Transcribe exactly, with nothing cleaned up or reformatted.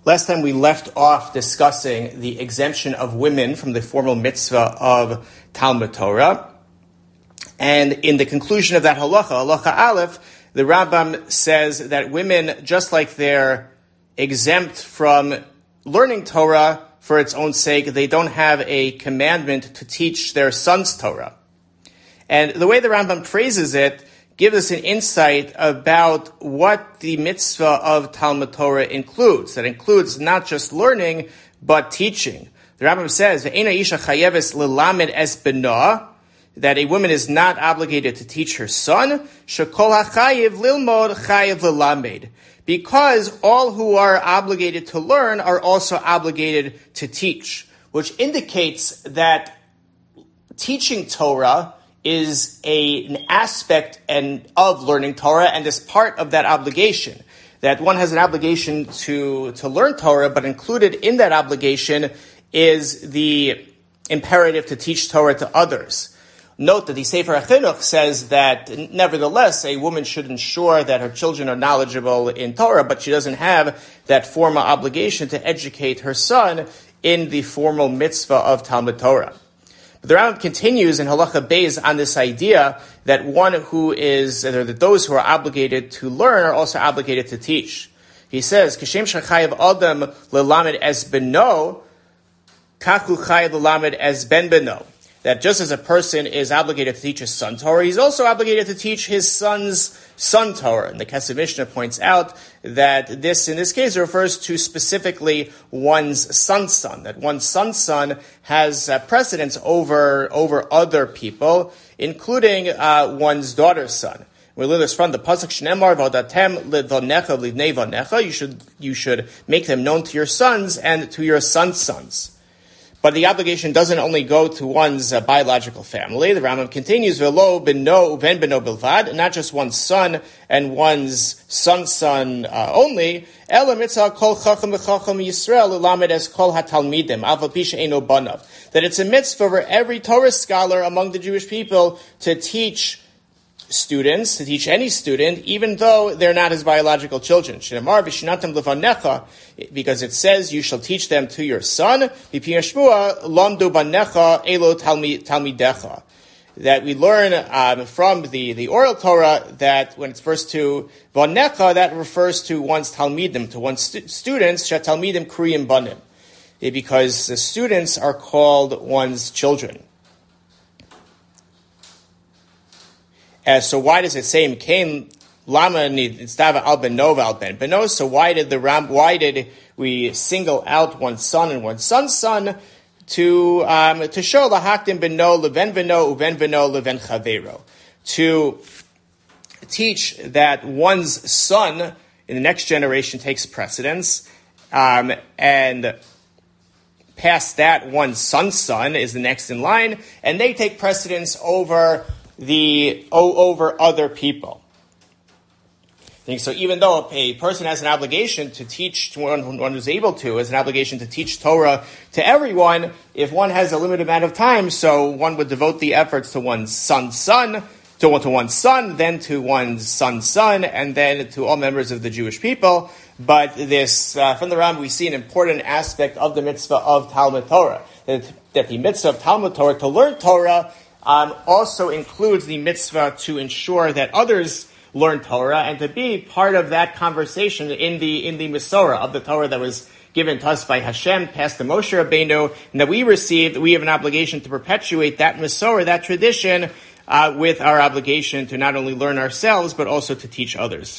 Last time we left off discussing the exemption of women from the formal mitzvah of Talmud Torah. And in the conclusion of that halacha, halacha aleph, the Rambam says that women, just like they're exempt from learning Torah for its own sake, they don't have a commandment to teach their sons Torah. And the way the Rambam phrases it gives us an insight about what the mitzvah of Talmud Torah includes. That includes not just learning, but teaching. The Rambam says, "Ve'ena isha chayeves lelamed es bena," that a woman is not obligated to teach her son, shekol hachayev lilmod chayev lelamed, because all who are obligated to learn are also obligated to teach, which indicates that teaching Torah is a, an aspect and of learning Torah and is part of that obligation. That one has an obligation to, to learn Torah, but included in that obligation is the imperative to teach Torah to others. Note that the Sefer HaChinuch says that nevertheless a woman should ensure that her children are knowledgeable in Torah, but she doesn't have that formal obligation to educate her son in the formal mitzvah of Talmud Torah. The Rambam continues in Halacha Beis on this idea that one who is, or that those who are obligated to learn are also obligated to teach. He says, "Kashem shachayev adam lelamed es beno, kachu chayev lelamed es ben beno." That just as a person is obligated to teach his son Torah, he's also obligated to teach his son's son Torah. And the Kesef Mishnah points out that this, in this case, refers to specifically one's son's son. That one's son's son has uh, precedence over over other people, including uh, one's daughter's son. We learn this from the pasuk Shneimar V'odatem lidvonecha lidnei vonecha. You should you should make them known to your sons and to your sons' sons. But the obligation doesn't only go to one's uh, biological family. The Rambam continues, "Velo beno uven beno bilvad," not just one's son and one's son's son uh, only. Ela mitzvah kol chacham v'chacham Yisrael elamed es kol hatalmidim aval pi she'eino banav. That it's a mitzvah for every Torah scholar among the Jewish people to teach students, to teach any student, even though they're not his biological children. Shneimar v'shinatam levanecha, because it says you shall teach them to your son. Mipnei shmua lamdu banecha elo talmidecha. That we learn um, from the, the oral Torah that when it's refers to vanecha, that refers to one's talmidim, to one's stu- students, shetalmidim kriyim banim, because the students are called one's children. Uh, so why does it say Mkain Lama Nidstava al Benova al Ben Beno? So why did the Ram? Why did we single out one son and one son's son to um, to show lahaktim beno leven beno uven beno leven chavero, to teach that one's son in the next generation takes precedence, um, and past that one's son's son is the next in line, and they take precedence over the over other people. So even though a person has an obligation to teach to one, one who's able to, has an obligation to teach Torah to everyone, if one has a limited amount of time, so one would devote the efforts to one's son's son, to, to one's son, then to one's son's son, and then to all members of the Jewish people. But this, uh, from the Rambam, we see an important aspect of the mitzvah of Talmud Torah, that, that the mitzvah of Talmud Torah, to learn Torah, Um, also includes the mitzvah to ensure that others learn Torah and to be part of that conversation in the in the Masorah of the Torah that was given to us by Hashem, past the Moshe Rabbeinu, and that we received. We have an obligation to perpetuate that Masorah, that tradition, uh, with our obligation to not only learn ourselves but also to teach others.